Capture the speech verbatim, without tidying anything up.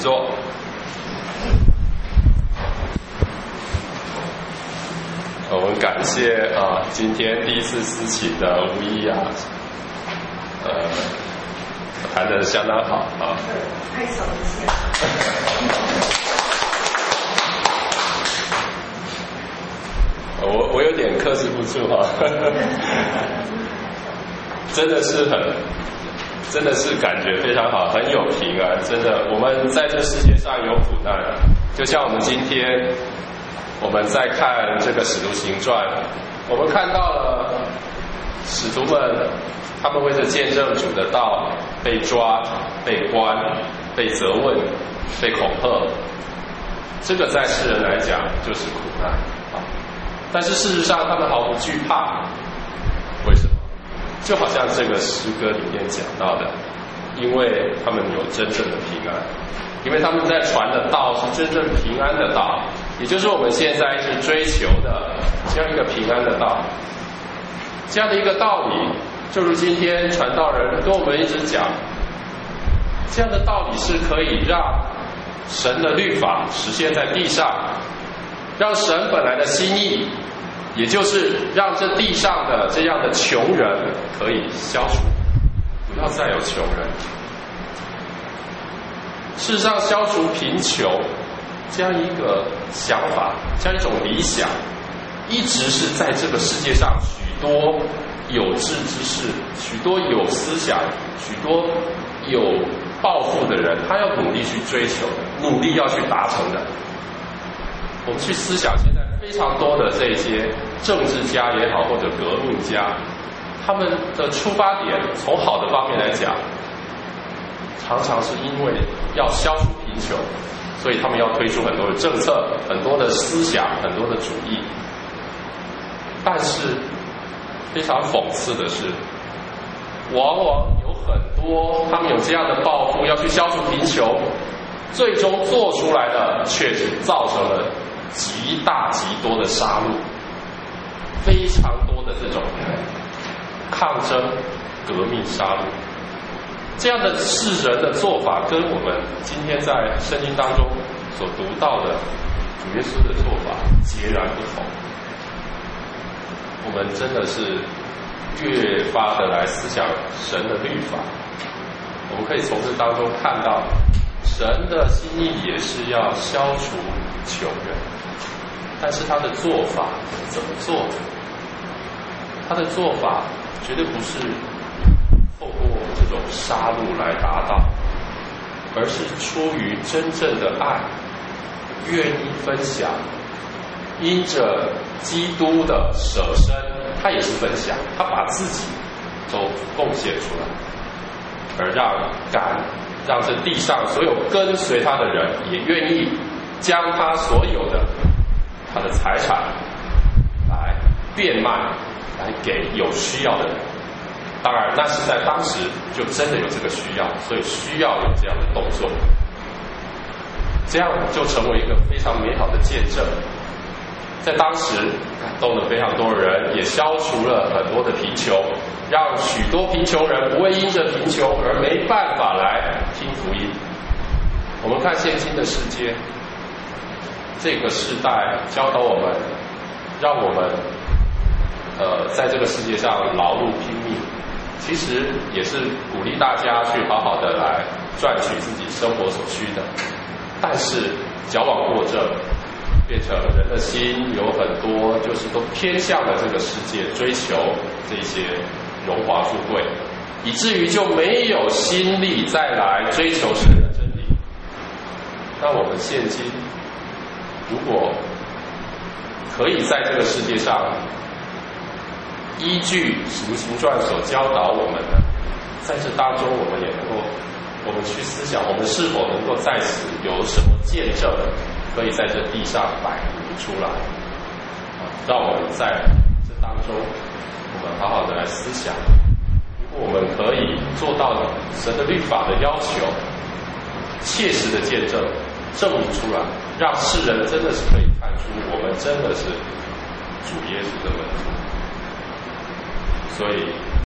坐。我们感谢啊，今天第一次司琴的吴一啊，呃，弹得相当好啊。 拍手一下。 我我有点克制不住哈、啊，真的是很，真的是感觉非常好，很有平安。真的，我们在这世界上有苦难，就像我们今天我们在看这个《使徒行传》，我们看到了使徒们，他们为了见证主的道，被抓、被关、被责问、被恐吓，这个在世人来讲就是苦难啊。但是事实上，他们毫不惧怕。为什么？就好像这个诗歌里面讲到的，因为他们有真正的平安，因为他们在传的道是真正平安的道，也就是我们现在一直追求的这样一个平安的道。这样的一个道理，就如今天传道人跟我们一直讲，这样的道理是可以让神的律法实现在地上，让神本来的心意，也就是让这地上的这样的穷人可以消除，不要再有穷人。事实上，消除贫穷这样一个想法，这样一种理想，一直是在这个世界上许多有志之士、许多有思想、许多有抱负的人，他要努力去追求的，努力要去达成的。我们去思想现在非常多的这些政治家也好，或者革命家，他们的出发点从好的方面来讲，常常是因为要消除贫穷，所以他们要推出很多的政策、很多的思想、很多的主义。但是非常讽刺的是，往往有很多他们有这样的抱负，要去消除贫穷，最终做出来的却是造成了极大极多的杀戮，非常多的这种抗争、革命杀戮。这样的世人的做法，跟我们今天在圣经当中所读到的主耶稣的做法截然不同。我们真的是越发的来思想神的律法，我们可以从这当中看到神的心意也是要消除穷人，但是他的做法怎么做的？他的做法绝对不是透过这种杀戮来达到，而是出于真正的爱，愿意分享，因着基督的舍身，他也是分享，他把自己都贡献出来，而让感让这地上所有跟随他的人也愿意将他所有的他的财产来变卖，来给有需要的人。当然那是在当时就真的有这个需要，所以需要有这样的动作，这样就成为一个非常美好的见证。在当时感动了非常多人，也消除了很多的贫穷，让许多贫穷人不会因着贫穷而没办法来听福音。我们看现今的世界，这个时代教导我们，让我们呃在这个世界上劳碌拼命，其实也是鼓励大家去好好的来赚取自己生活所需的。但是矫枉过正，变成人的心有很多就是都偏向了这个世界，追求这些荣华富贵，以至于就没有心力再来追求神的真理。那我们现今如果可以在这个世界上依据《使徒行传》所教导我们的，在这当中我们也能够我们去思想，我们是否能够在此有什么见证，可以在这地上摆出来，让我们在这当中我们好好的来思想，如果我们可以做到神的律法的要求，切实的见证证明出来，让世人真的是可以看出我们真的是主耶稣的门徒。所以